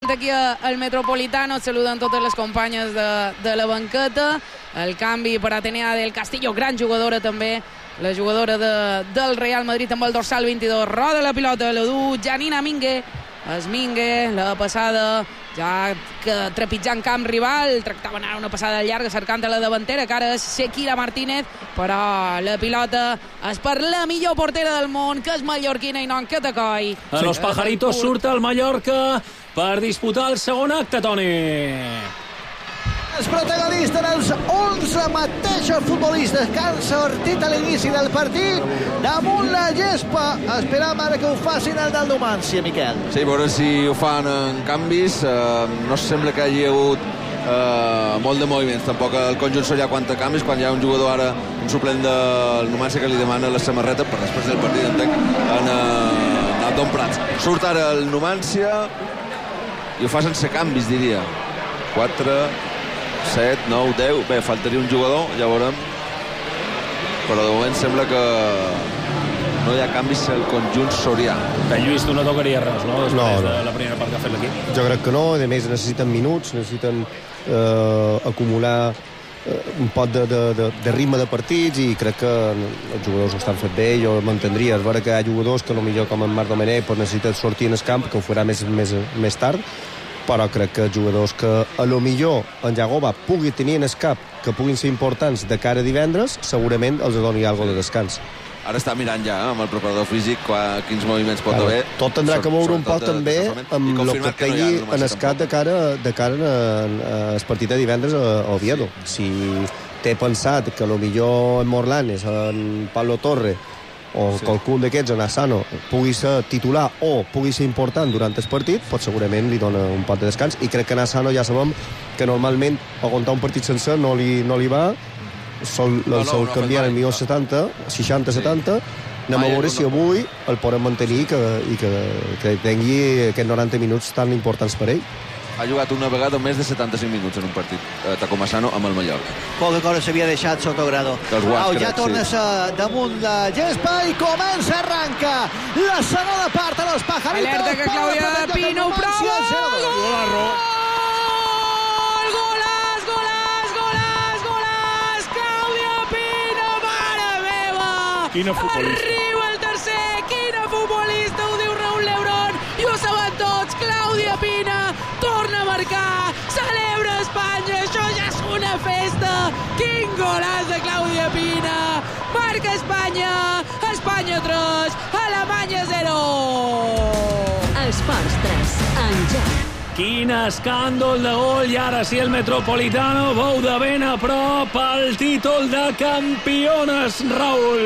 alerta aquí al Metropolitano, saluden totes les companyes de la banqueta. El canvi per Atenea del Castillo, gran jugadora també, la jugadora del Real Madrid amb el dorsal 22, roda la pilota, la du Janina Mingue. Mingue, la passada ja trepitjant camp rival, tractaven ara una passada llarga cercant a la davantera, que ara és Shakira Martínez, però la pilota és per la millor portera del món, que és mallorquina i non que t'acoi. A los pajaritos surt el Mallorca per disputar el segon acte, Toni. Els protagonistes, els 11 mateixos futbolistes que han sortit a l'inici del partit damunt la gespa. Esperam ara que ho facin el del Numancia, Miquel. Sí, a veure si ho fan en canvis. No sembla que hi hagi hagut molt de moviments. Tampoc el conjunt sorià quant a canvis, quan hi ha un jugador ara, un suplent del Numancia, que li demana la samarreta per després del partit, entenc, en Abdon Prats. Surt ara el Numancia i ho fa sense canvis, diria. 4... 7, 9, 10... Bé, faltaria un jugador, ja veurem. Però de moment sembla que no hi ha canvis al conjunt sorià. Ben Lluís, tu no tocaria res, no? Després de la primera part que ha fet l'equip. Jo crec que no, a més necessiten minuts, necessiten acumular un pot de ritme de partits, i crec que els jugadors ho estan fet bé. Jo m'entendria, és vera que hi ha jugadors que potser com en Marc Domenech necessiten sortir en el camp, que ho farà més tard, però crec que jugadors que a lo millor en Jagoba pugui tenir en el cap, que puguin ser importants de cara a divendres, segurament els doni alguna de descans. Ara està mirant ja amb el preparador físic quins moviments pot haver. Tot tindrà que moure un poc també amb el que caigui en el cap de cara al partit de divendres a Oviedo. Si té pensat que a lo millor en Morlanes, en Pablo Torre o qualcun d'aquests, en Asano, pugui ser titular o pugui ser important durant el partit, doncs segurament li dona un pot de descans. I crec que en Asano ja sabem que normalment aguantar un partit sencer no li va, sol canviar el millor 60-70. Anem a veure si avui el podem mantenir i que tingui aquests 90 minuts tan importants per ell. Ha jugat una vegada més de 75 minuts en un partit, Takuma Asano, amb el Mallorca. Poca cosa s'havia deixat sota grado. Ja torna damunt la gespa i comença, arranca la segona part a los pajaritos. Alerta que Clàudia Pina ho prova. Golaç! Clàudia Pina, mare meva! Quina futbolista. Arriba el tercer, quina futbolista, ho diu Raúl Lebrón, i ho saben tots. Clàudia Pina torna a marcar, celebra Espanya, això ja és una festa. Quin golaç de Clàudia Pina, marca Espanya, Espanya 3, Alemanya 0. Esports 3, en joc. Quin escàndol de gol, i ara sí el Metropolitano veu de ben a prop el títol de campiones, Raúl.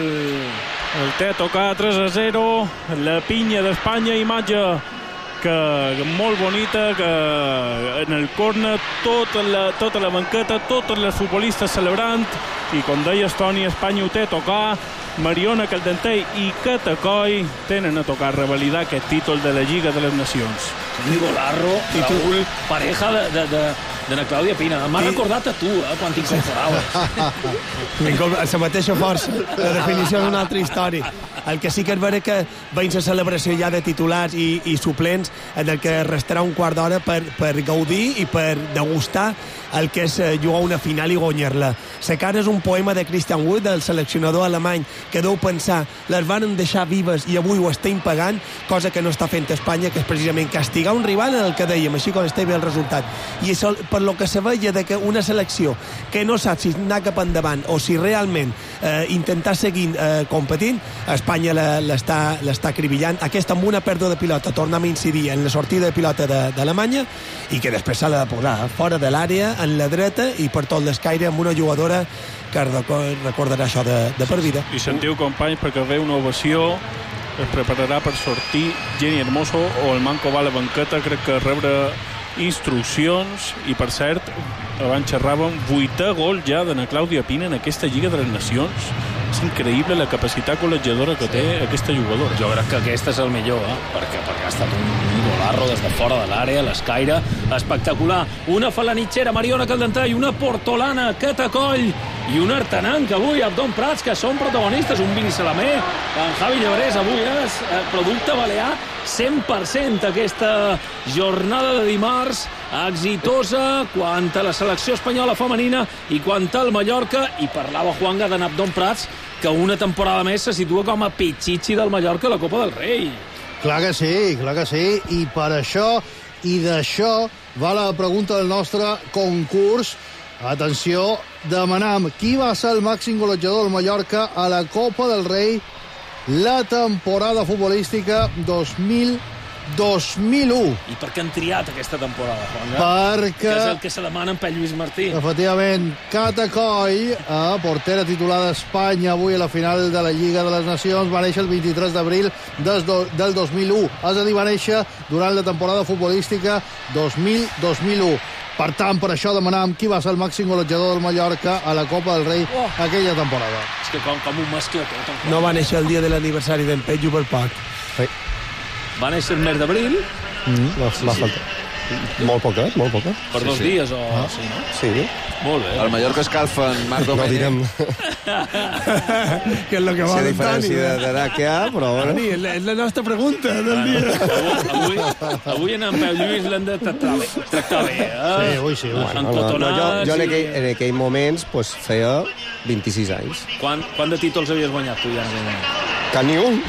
El té a tocar 3-0, la pinya d'Espanya, imatge que molt bonita, que en el córner tota la banqueta, totes les futbolistes celebrant, i com deies, Toni, Espanya ho té a tocar. Mariona Caldentey i Catacoi tenen a tocar revalidar aquest títol de la Lliga de les Nacions. Un golarro, Raúl, pareja de la Clàudia Pina. M'ha recordat a tu, quan t'incorporaves. La mateixa força, la definició d'una altra història. El que sí que és vera que veig la celebració ja de titulars i suplents, en el que restarà un quart d'hora per gaudir i per degustar el que és jugar una final i guanyar-la. La cara és un poema de Christian Wood, del seleccionador alemany, que deu pensar, les van deixar vives i avui ho estem pagant, cosa que no està fent Espanya, que és precisament castigar un rival en el que dèiem, així com està bé el resultat. I això, per lo que se veia de que una selecció que no sap si anar cap endavant o si realment intentar seguir competint, Espanya l'està acribillant. Aquesta amb una pèrdua de pilota tornem a incidir en la sortida de pilota d'Alemanya, i que després s'ha de posar fora de l'àrea, en la dreta i per tot l'escaire, amb una jugadora que recordarà això de per vida. I sentiu, companys, perquè ve una ovació, es prepararà per sortir Jenny Hermoso o el Manco va a la banqueta, crec que rebre instruccions. I per cert, abans xerràvem, 8è gol ja de na Clàudia Pina en aquesta Lliga de les Nacions. És increïble la capacitat col·legiadora que té aquesta jugadora. Jo crec que aquest és el millor, perquè ha estat un golarro des de fora de l'àrea, l'escaire espectacular. Una falanitxera, Mariona Caldentey, una portolana, Catacoll, i un Artananc avui, Abdon Prats, que són protagonistes, un Vini Salamé, en Javi Llorés, avui és producte balear 100% aquesta jornada de dimarts, exitosa quant a la selecció espanyola femenina i quant al Mallorca, i parlava Juanga de Abdon Prats, que una temporada més se situa com a pitxitxi del Mallorca a la Copa del Rei. Clar que sí, i per això i d'això va la pregunta del nostre concurs. Atenció, demanam qui va ser el màxim golejador del Mallorca a la Copa del Rei la temporada futbolística 2000-2001. I per què han triat aquesta temporada, Juan? Perquè... Que és el que se demana en Pep Lluís Martí. Efectivament, Cata Coll, portera titular d'Espanya avui a la final de la Lliga de les Nacions, va néixer el 23 d'abril del 2001. És a dir, va néixer durant la temporada futbolística 2000-2001. Per tant, per això demanàvem qui va ser el màxim golejador del Mallorca a la Copa del Rei aquella temporada. És que com ho mescla tot. No va néixer el dia de l'aniversari d'en Peyu per poc. Sí. Va néixer el mes d'abril. Va faltar. Molt poca. Per 2 dies o... Sí, no? Sí. Molt bé. El Mallorca escalfa en Marc No Domènech. direm Que és el que va la Toni. diferència d'edat que hi ha, però bueno. Toni, és la nostra pregunta del dia. Avui en Pep Lluís l'hem de tractar bé. Sí, avui sí. Jo en aquells moments pues, feia 26 anys. Quant de títols havies guanyat tu ja en aquell moment? Que ni un.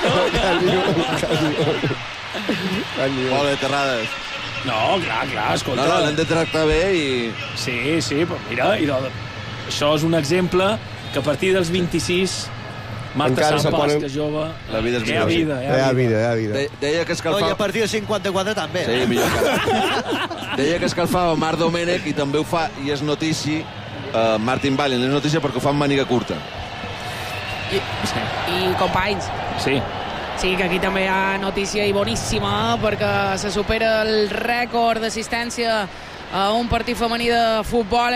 Molt bé, Terrades. No, clar, escolta. No, l'hem de tractar bé i... Sí, però mira, això és un exemple que a partir dels 26 Marta Sampas, que jove... La vida és Hi ha vida. Deia que escalfava... No, i a partir de 54 també. Sí, millor encara. Deia que escalfava Marc Domènech i també ho fa, i és notícia, Martin Vallen, és notícia perquè ho fa amb màniga curta. I companys. Sí, que aquí també hi ha notícia i boníssima, perquè se supera el rècord d'assistència a un partit femení de futbol